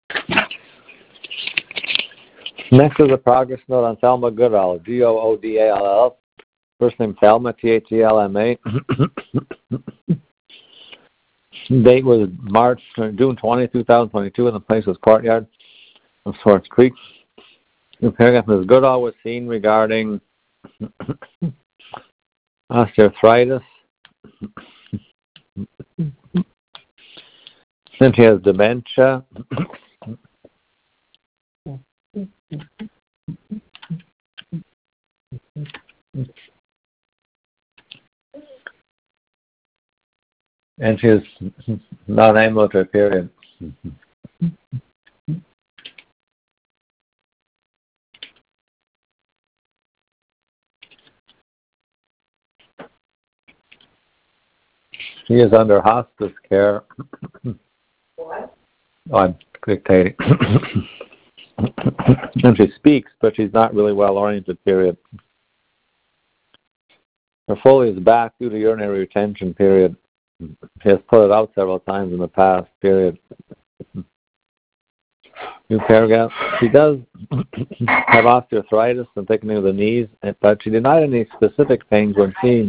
Next is a progress note on Thelma Goodall, Goodall. First name Thelma, Thelma. Date was June 20, 2022, and the place was Courtyard of Swartz Creek. The paragraph Ms. Goodall was seen regarding osteoarthritis. Then she has dementia. And she is non-ambulatory, period. She is under hospice care. What? Oh, I'm dictating. And she speaks, but she's not really well-oriented, period. Her Foley is back due to urinary retention, period. She has put it out several times in the past, period. New paragraph. She does have osteoarthritis and thickening of the knees, but she denied any specific pains when seen,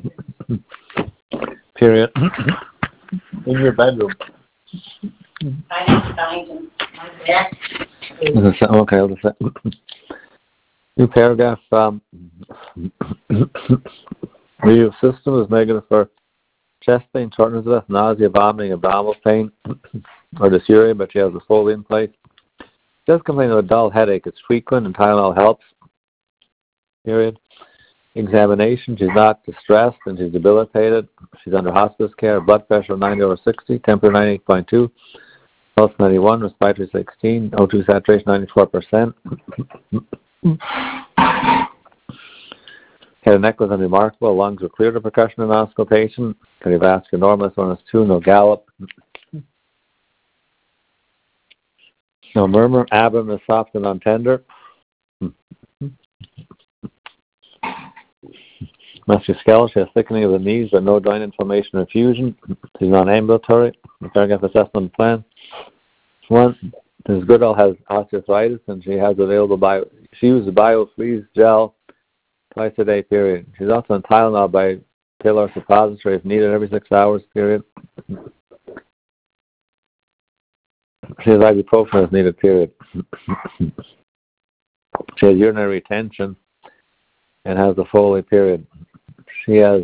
period. In your bedroom. I need to find him. Okay, I'll just say. New paragraph. The system is negative for chest pain, shortness of breath, nausea, vomiting, abdominal pain, or dysuria, but she has a Foley in place. She does complain of a dull headache. It's frequent, and Tylenol helps, period. Examination, she's not distressed, and she's debilitated. She's under hospice care. Blood pressure 90/60, temperature 98.2, pulse 91, respiratory 16, O2 saturation 94%. Head and neck was unremarkable. Lungs were clear to percussion and auscultation. Cardiovascular normal, S1S2, no gallop. No murmur. Abdomen is soft and untender. Musculoskeletal, she has thickening of the knees, but no joint inflammation or fusion. She's non-ambulatory. The paragraph assessment plan. One, Ms. Goodall has osteoarthritis, and she has available she uses BioFreeze gel twice a day, period. She's also on Tylenol by pill or suppository if needed every 6 hours, period. She has ibuprofen as needed, period. She has urinary retention and has the Foley, period. She has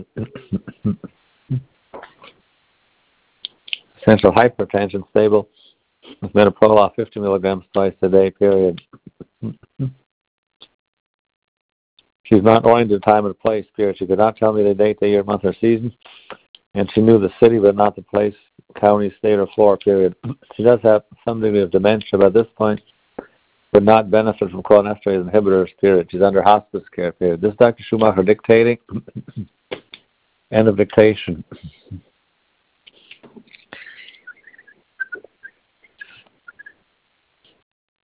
essential hypertension, stable, with metoprolol 50 milligrams twice a day, period. She's not oriented to time and place, period. She could not tell me the date, the year, month, or season. And she knew the city, but not the place, county, state, or floor, period. She does have some degree of dementia, but at this point would not benefit from cholinesterase inhibitors, period. She's under hospice care, period. This is Dr. Schumacher dictating. End of dictation.